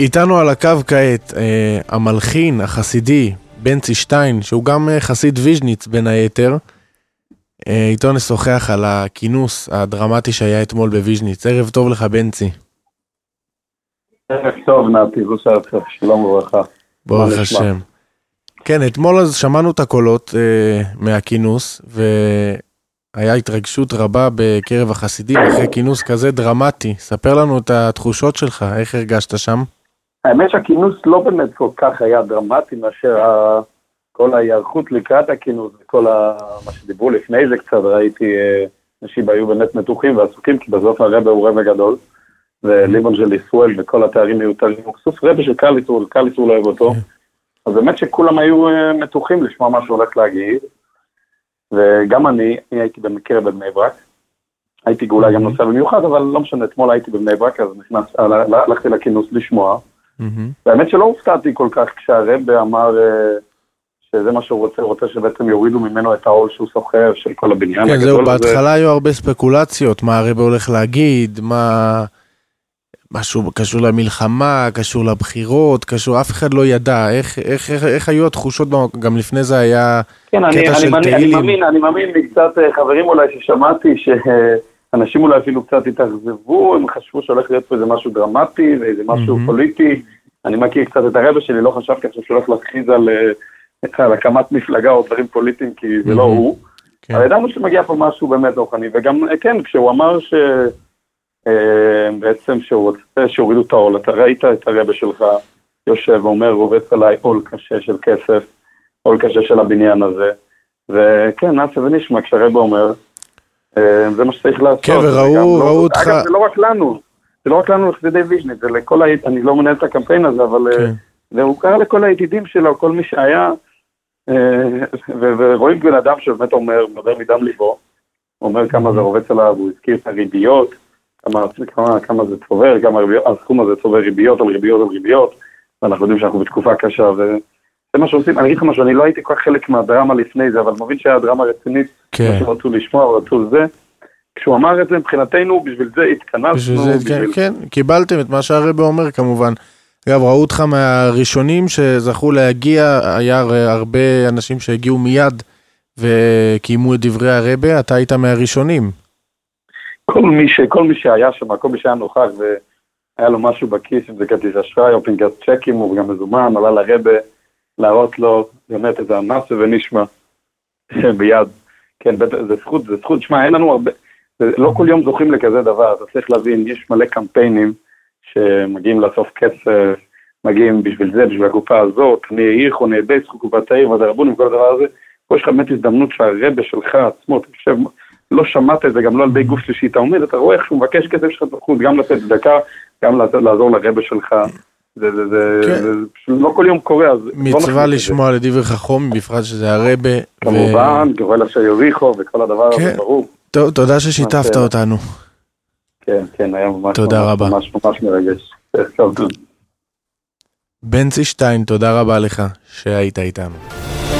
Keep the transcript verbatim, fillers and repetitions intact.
איתנו על הקו כעת אה, המלחין, החסידי, בנצי שטיין, שהוא גם אה, חסיד ויז'ניץ בין היתר. אה, איתו נשוחח על הכינוס הדרמטי שהיה אתמול בוויז'ניץ. ערב טוב לך, בנצי. ערב טוב, נעתי, שלום וברכה. ברוך השם. כן, אתמול אז שמענו את הקולות אה, מהכינוס, והיה התרגשות רבה בקרב החסידים אחרי כינוס כזה דרמטי. ספר לנו את התחושות שלך, איך הרגשת שם? האמת שהכינוס לא באמת כל כך היה דרמטי, מאשר ה... כל ההיערכות לקראת הכינוס, וכל ה... מה שדיברו לפני זה קצת, ראיתי אנשים היו באמת מתוחים ועסוקים, כי בסוף הרבא הוא רבא גדול, וליבון של ישראל וכל התארים מיותרים, הוא כסוף רבא של קליצור, קליצור לא אוהב אותו, אז באמת שכולם היו מתוחים לשמוע מה שהולך להגיד, וגם אני, אני הייתי במקרה בבני ברק, הייתי אולי גם נוסע במיוחד, אבל לא משנה, אתמול הייתי בבני ברק, אז נכנס, הלכתי לכינוס לשמוע, באמת שלא הופתעתי כל כך כשהרבא אמר שזה מה שהוא רוצה, רוצה שבעצם יורידו ממנו את העול שהוא סוחר של כל הבניין. כן, זהו, בהתחלה היו הרבה ספקולציות, מה הרבא הולך להגיד, מה... משהו קשור למלחמה, קשור לבחירות, קשור, אף אחד לא ידע, איך, איך, איך, איך היו התחושות, גם לפני זה היה כן, קטע אני, של אני, תהילים. אני מאמין, אני מאמין מקצת חברים אולי ששמעתי, שאנשים אולי אפילו קצת התאכזבו, הם חשבו שהולך להיות פה איזה משהו דרמטי, ואיזה משהו mm-hmm. פוליטי, אני מכיר קצת את הרבא שלי, לא חשבתי עכשיו שהולך להכריז על, על הקמת מפלגה או דברים פוליטיים, כי זה mm-hmm. לא הוא, כן. אבל ידענו שמגיע פה משהו באמת רוחני, וגם כן, כשהוא אמר ש... בעצם שהוא רוצה שהורידו את העול, אתה ראית את הרבא שלך יושב ואומר, רובץ עליי עול קשה של כסף, עול קשה של הבניין הזה, וכן, נעשה ונשמע, כשהרבא אומר, זה מה שצריך לעשות. כן, וראו, ראו אותך... אגב, זה לא רק לנו, זה לא רק לנו לחסידי ויז'ניץ, זה לכל הידידים, אני לא מנהל את הקמפיין הזה, אבל הוא קרא לכל הידידים שלו, כל מי שהיה, ורואים בן אדם שבאמת אומר, מדבר מדם ליבו, אומר כמה זה רובץ עליו, הוא הזכיר את הריביות, כמה, כמה, כמה זה צובר, כמה ריביות, הסכום הזה צובר ריביות על ריביות על ריביות, ואנחנו יודעים שאנחנו בתקופה קשה, וזה מה שעושים, אני אגיד לך משהו, אני לא הייתי כל כך חלק מהדרמה לפני זה, אבל מבין שהיה דרמה רצינית, כן. מה שרצו לשמוע, רצו זה, כשהוא אמר את זה, מבחינתנו, בשביל זה התכנסנו, בשביל זה, בשביל... כן, כן, קיבלתם את מה שהרבא אומר כמובן. אגב, ראו אותך מהראשונים שזכו להגיע, היה הרבה אנשים שהגיעו מיד, וקיימו את דברי הרבא, אתה היית מהראשונים. כל מי, ש, כל מי שהיה שם, כל מי שהיה נוכח והיה לו משהו בכיס, אם זה כרטיס אשראי או פנקס צ'קים, הוא גם מזומן, עלה לרבא להראות לו באמת את הנעשה ונשמע ביד. כן, זה זכות, זה זכות, שמה, אין לנו הרבה, לא כל יום זוכים לכזה דבר, אתה צריך להבין, יש מלא קמפיינים שמגיעים לאסוף כסף, מגיעים בשביל זה, בשביל הקופה הזאת, אני העיר, או נעדי, זכו קופת העיר, והדרבונים, כל הדבר הזה, פה יש לך באמת הזדמנות שהרבא שלך עצמו, אתה חושב, לא שמעת את זה, גם לא על בי גוף שלישי, אתה עומד, אתה רואה איך שהוא מבקש כסף שלך זכות, גם לתת דקה, גם לעזור לרבא שלך, זה, זה, זה, זה, לא כל יום קורה, אז... מצווה לשמוע לדברי חכום, בפרט שזה הרבא. כמובן, גורל אשר יוריחו, וכל הדבר הזה ברור. טוב, תודה ששיתפת אותנו. כן, כן, היה ממש רבה. ממש ממש מרגש. בנצי שטיין, תודה רבה לך שהיית איתנו.